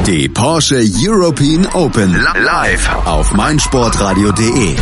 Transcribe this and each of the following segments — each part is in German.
Die Porsche European Open live auf meinsportradio.de.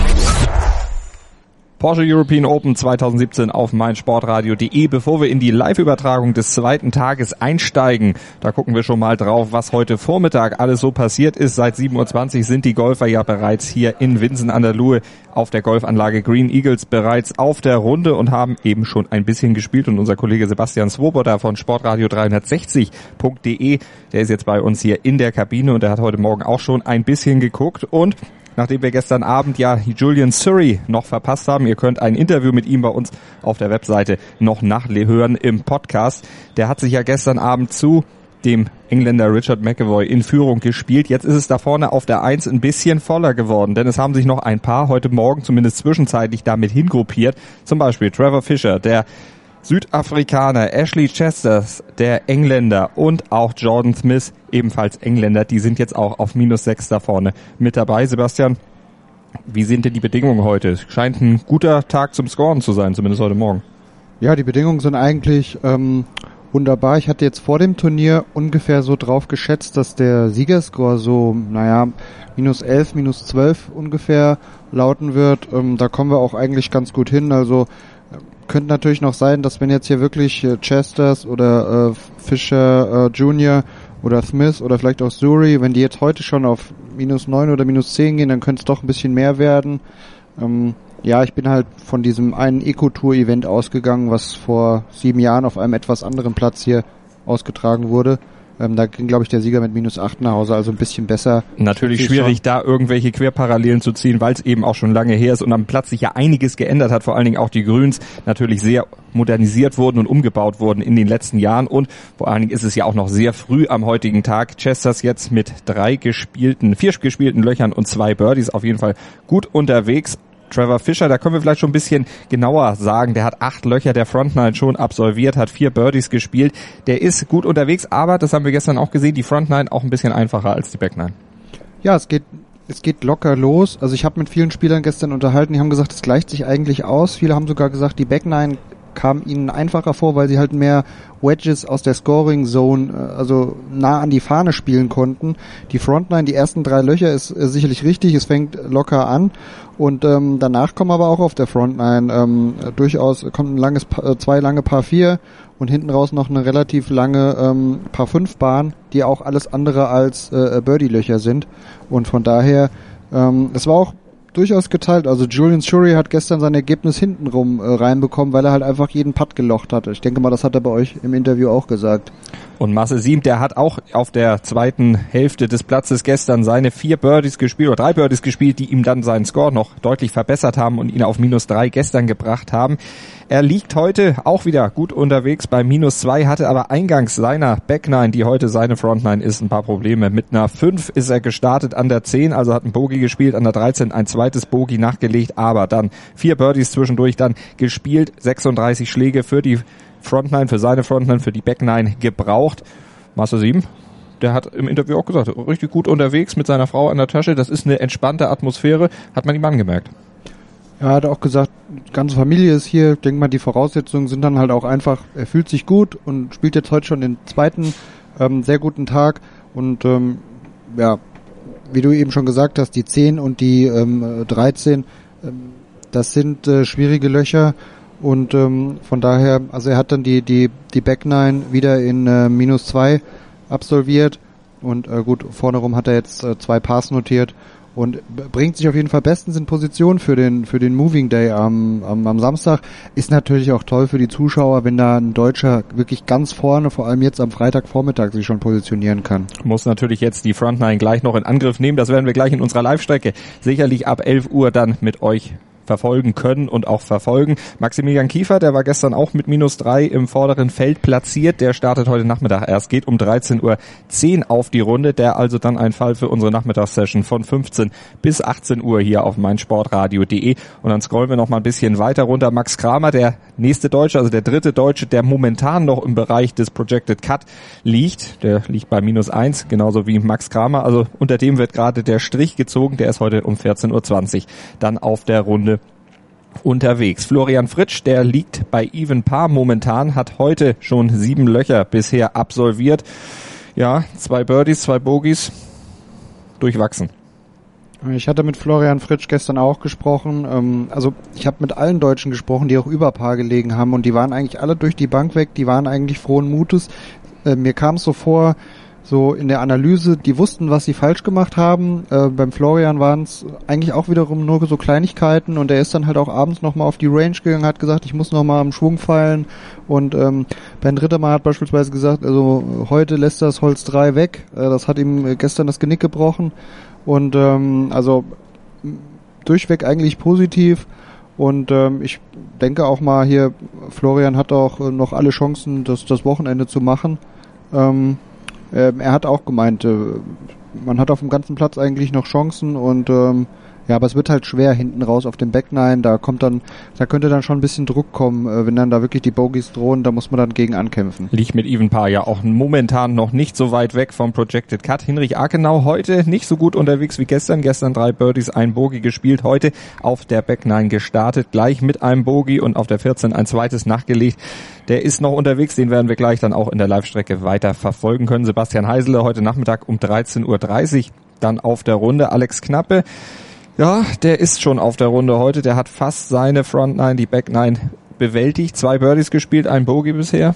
Porsche European Open 2017 auf meinsportradio.de. Bevor wir in die Live-Übertragung des zweiten Tages einsteigen, da gucken wir schon mal drauf, was heute Vormittag alles so passiert ist. Seit 7.20 Uhr sind die Golfer ja bereits hier in Winsen an der Luhe auf der Golfanlage Green Eagles bereits auf der Runde und haben eben schon ein bisschen gespielt. Und unser Kollege Sebastian Swoboda von sportradio360.de, der ist jetzt bei uns hier in der Kabine und der hat heute Morgen auch schon ein bisschen geguckt. Und nachdem wir gestern Abend ja Julian Surrey noch verpasst haben, ihr könnt ein Interview mit ihm bei uns auf der Webseite noch nachhören im Podcast. Der hat sich ja gestern Abend zu dem Engländer Richard McEvoy in Führung gespielt. Jetzt ist es da vorne auf der 1 ein bisschen voller geworden, denn es haben sich noch ein paar heute Morgen zumindest zwischenzeitlich damit hingruppiert. Zum Beispiel Trevor Fisher, der Südafrikaner, Ashley Chesters, der Engländer und auch Jordan Smith, ebenfalls Engländer, die sind jetzt auch auf -6 da vorne mit dabei. Sebastian, wie sind denn die Bedingungen heute? Es scheint ein guter Tag zum Scoren zu sein, zumindest heute Morgen. Ja, die Bedingungen sind eigentlich wunderbar. Ich hatte jetzt vor dem Turnier ungefähr so drauf geschätzt, dass der Siegerscore so, -11, -12 ungefähr lauten wird. Da kommen wir auch eigentlich ganz gut hin. Also könnte natürlich noch sein, dass wenn jetzt hier wirklich Chesters oder Fisher Jr. oder Smith oder vielleicht auch Surrey, wenn die jetzt heute schon auf -9 oder -10 gehen, dann könnte es doch ein bisschen mehr werden. Ja, ich bin halt von diesem einen Eco-Tour-Event ausgegangen, was vor 7 Jahren auf einem etwas anderen Platz hier ausgetragen wurde. Da ging, glaube ich, der Sieger mit -8 nach Hause, also ein bisschen besser. Natürlich schwierig, da irgendwelche Querparallelen zu ziehen, weil es eben auch schon lange her ist und am Platz sich ja einiges geändert hat, vor allen Dingen auch die Grüns natürlich sehr modernisiert wurden und umgebaut wurden in den letzten Jahren und vor allen Dingen ist es ja auch noch sehr früh am heutigen Tag. Chesters jetzt mit 4 gespielten Löchern und 2 Birdies auf jeden Fall gut unterwegs. Trevor Fisher, da können wir vielleicht schon ein bisschen genauer sagen, der hat 8 Löcher der Frontline schon absolviert, hat 4 Birdies gespielt, der ist gut unterwegs, aber, das haben wir gestern auch gesehen, die Frontline auch ein bisschen einfacher als die Backline. Ja, es geht locker los, also ich habe mit vielen Spielern gestern unterhalten, die haben gesagt, es gleicht sich eigentlich aus, viele haben sogar gesagt, die Backline kam ihnen einfacher vor, weil sie halt mehr Wedges aus der Scoring Zone, also nah an die Fahne spielen konnten. Die Frontline, die ersten 3 Löcher ist sicherlich richtig, es fängt locker an und danach kommen aber auch auf der Frontline durchaus kommt ein 2 lange Par 4 und hinten raus noch eine relativ lange Par 5 Bahn, die auch alles andere als Birdie-Löcher sind und von daher, es war auch durchaus geteilt. Also Julian Surrey hat gestern sein Ergebnis hintenrum reinbekommen, weil er halt einfach jeden Putt gelocht hatte. Ich denke mal, das hat er bei euch im Interview auch gesagt. Und Marcel Siem, der hat auch auf der zweiten Hälfte des Platzes gestern seine 4 Birdies gespielt oder 3 Birdies gespielt, die ihm dann seinen Score noch deutlich verbessert haben und ihn auf -3 gestern gebracht haben. Er liegt heute auch wieder gut unterwegs bei -2, hatte aber eingangs seiner Backline, die heute seine Frontline ist, ein paar Probleme. Mit einer 5 ist er gestartet an der 10, also hat ein Bogey gespielt, an der 13 ein zweites Bogey nachgelegt, aber dann 4 Birdies zwischendurch dann gespielt, 36 Schläge für die Frontline, für seine Frontline, für die Backline gebraucht. Marcel Siem, der hat im Interview auch gesagt, richtig gut unterwegs mit seiner Frau an der Tasche, das ist eine entspannte Atmosphäre, hat man ihm angemerkt. Er hat auch gesagt, die ganze Familie ist hier, ich denke mal, die Voraussetzungen sind dann halt auch einfach, er fühlt sich gut und spielt jetzt heute schon den zweiten sehr guten Tag und ja, wie du eben schon gesagt hast, die 10 und die 13, das sind schwierige Löcher und von daher, also er hat dann die Backline wieder in -2 absolviert und gut, vorne rum hat er jetzt 2 Pars notiert und bringt sich auf jeden Fall bestens in Position für den Moving Day am Samstag. Ist natürlich auch toll für die Zuschauer, wenn da ein Deutscher wirklich ganz vorne, vor allem jetzt am Freitagvormittag, sich schon positionieren kann. Muss natürlich jetzt die Frontline gleich noch in Angriff nehmen. Das werden wir gleich in unserer Live-Strecke sicherlich ab 11 Uhr dann mit euch verfolgen können und auch verfolgen. Maximilian Kiefer, der war gestern auch mit -3 im vorderen Feld platziert. Der startet heute Nachmittag erst, geht um 13.10 Uhr auf die Runde. Der also dann ein Fall für unsere Nachmittagssession von 15 bis 18 Uhr hier auf meinsportradio.de. Und dann scrollen wir noch mal ein bisschen weiter runter. Max Kramer, der nächste Deutsche, also der dritte Deutsche, der momentan noch im Bereich des Projected Cut liegt. Der liegt bei -1, genauso wie Max Kramer. Also unter dem wird gerade der Strich gezogen. Der ist heute um 14.20 Uhr dann auf der Runde unterwegs. Florian Fritsch, der liegt bei Even Par momentan, hat heute schon 7 Löcher bisher absolviert. Ja, 2 Birdies, 2 Bogies, durchwachsen. Ich hatte mit Florian Fritsch gestern auch gesprochen. Also ich habe mit allen Deutschen gesprochen, die auch über Par gelegen haben und die waren eigentlich alle durch die Bank weg, die waren eigentlich frohen Mutes. Mir kam es so vor, so in der Analyse, die wussten, was sie falsch gemacht haben. Beim Florian waren es eigentlich auch wiederum nur so Kleinigkeiten und er ist dann halt auch abends nochmal auf die Range gegangen, hat gesagt, ich muss nochmal am Schwung feilen und Ben Rittermann hat beispielsweise gesagt, also heute lässt das Holz 3 weg. Das hat ihm gestern das Genick gebrochen. Und also durchweg eigentlich positiv und ich denke auch mal hier, Florian hat auch noch alle Chancen, das Wochenende zu machen. Er hat auch gemeint, man hat auf dem ganzen Platz eigentlich noch Chancen und ja, aber es wird halt schwer hinten raus auf dem Back Nine, da könnte dann schon ein bisschen Druck kommen, wenn dann da wirklich die Bogies drohen, da muss man dann gegen ankämpfen. Liegt mit Even Par ja auch momentan noch nicht so weit weg vom Projected Cut. Hinrich Akenau heute nicht so gut unterwegs wie gestern. Gestern 3 Birdies, 1 Bogie gespielt, heute auf der Back Nine gestartet, gleich mit einem Bogie und auf der 14 ein zweites nachgelegt. Der ist noch unterwegs, den werden wir gleich dann auch in der Live-Strecke weiter verfolgen können. Sebastian Heisele heute Nachmittag um 13.30 Uhr dann auf der Runde. Alex Knappe, ja, der ist schon auf der Runde heute. Der hat fast seine Front Nine, die Back Nine bewältigt. 2 Birdies gespielt, 1 Bogie bisher.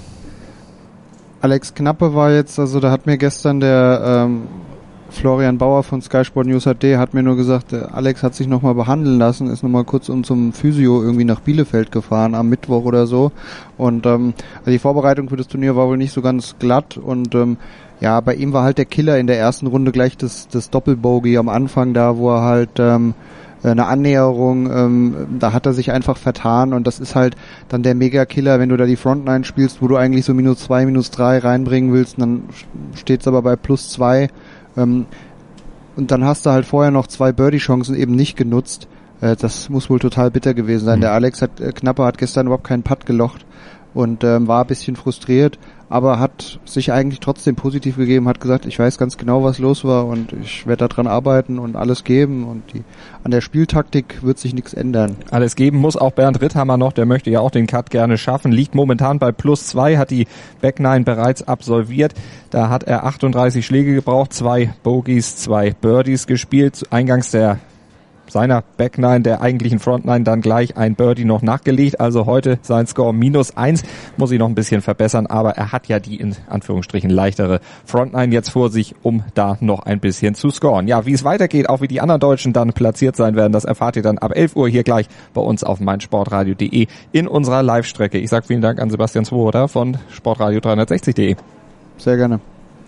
Alex Knappe war jetzt, also da hat mir gestern der Florian Bauer von Sky Sport News HD hat mir nur gesagt, Alex hat sich nochmal behandeln lassen, ist nochmal kurz zum Physio irgendwie nach Bielefeld gefahren am Mittwoch oder so. Und also die Vorbereitung für das Turnier war wohl nicht so ganz glatt und ja, bei ihm war halt der Killer in der ersten Runde gleich das Doppelbogey am Anfang da, wo er halt eine Annäherung, da hat er sich einfach vertan und das ist halt dann der Mega-Killer, wenn du da die Frontline spielst, wo du eigentlich so -2, -3 reinbringen willst, dann steht's aber bei +2 und dann hast du halt vorher noch 2 Birdie-Chancen eben nicht genutzt. Das muss wohl total bitter gewesen sein. Der Alex Knappe hat gestern überhaupt keinen Putt gelocht und war ein bisschen frustriert, aber hat sich eigentlich trotzdem positiv gegeben, hat gesagt, ich weiß ganz genau, was los war und ich werde daran arbeiten und alles geben und an der Spieltaktik wird sich nichts ändern. Alles geben muss auch Bernd Ritthammer noch, der möchte ja auch den Cut gerne schaffen, liegt momentan bei +2, hat die Back Nine bereits absolviert, da hat er 38 Schläge gebraucht, 2 Bogies, 2 Birdies gespielt, eingangs seiner Back Nine, der eigentlichen Front Nine, dann gleich ein Birdie noch nachgelegt. Also heute sein Score -1, muss ich noch ein bisschen verbessern, aber er hat ja die in Anführungsstrichen leichtere Front Nine jetzt vor sich, um da noch ein bisschen zu scoren. Ja, wie es weitergeht, auch wie die anderen Deutschen dann platziert sein werden, das erfahrt ihr dann ab 11 Uhr hier gleich bei uns auf meinsportradio.de in unserer Live-Strecke. Ich sage vielen Dank an Sebastian Swoboda von sportradio360.de. Sehr gerne.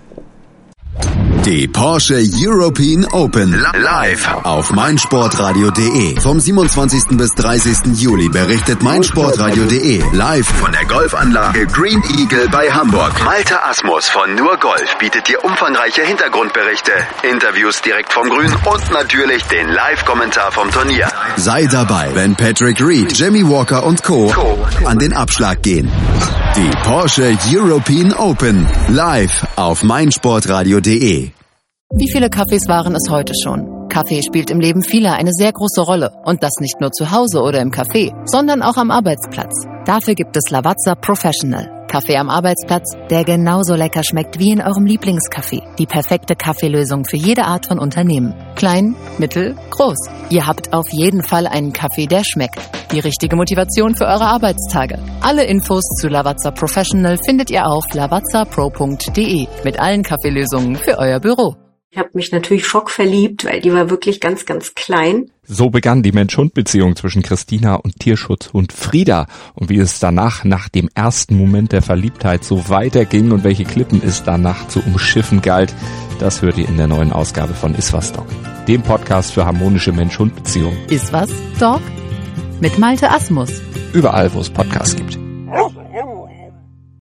Die Porsche European Open live auf meinsportradio.de. Vom 27. bis 30. Juli berichtet meinsportradio.de live von der Golfanlage Green Eagle bei Hamburg. Malte Asmus von Nur Golf bietet dir umfangreiche Hintergrundberichte, Interviews direkt vom Grün und natürlich den Live-Kommentar vom Turnier. Sei dabei, wenn Patrick Reed, Jimmy Walker und Co. an den Abschlag gehen. Die Porsche European Open live auf meinsportradio.de. Wie viele Kaffees waren es heute schon? Kaffee spielt im Leben vieler eine sehr große Rolle. Und das nicht nur zu Hause oder im Café, sondern auch am Arbeitsplatz. Dafür gibt es Lavazza Professional. Kaffee am Arbeitsplatz, der genauso lecker schmeckt wie in eurem Lieblingscafé. Die perfekte Kaffeelösung für jede Art von Unternehmen. Klein, mittel, groß. Ihr habt auf jeden Fall einen Kaffee, der schmeckt. Die richtige Motivation für eure Arbeitstage. Alle Infos zu Lavazza Professional findet ihr auf lavazzapro.de mit allen Kaffeelösungen für euer Büro. Ich habe mich natürlich schockverliebt, weil die war wirklich ganz, ganz klein. So begann die Mensch-Hund-Beziehung zwischen Christina und Tierschutzhund Frieda. Und wie es danach, nach dem ersten Moment der Verliebtheit, so weiterging und welche Klippen es danach zu umschiffen galt, das hört ihr in der neuen Ausgabe von Iswas Dog, dem Podcast für harmonische Mensch-Hund-Beziehungen. Iswas Dog? Mit Malte Asmus. Überall, wo es Podcasts gibt.